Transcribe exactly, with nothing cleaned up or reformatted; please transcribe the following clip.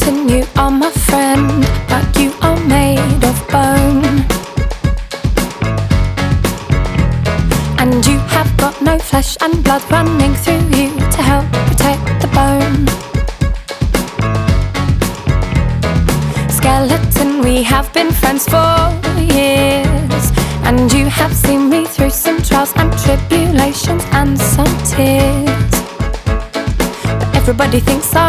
skeleton, you are my friend, but you are made of bone. And you have got no flesh and blood running through you to help protect the bone. Skeleton, we have been friends for years, and you have seen me through some trials and tribulations and some tears. But everybody thinks I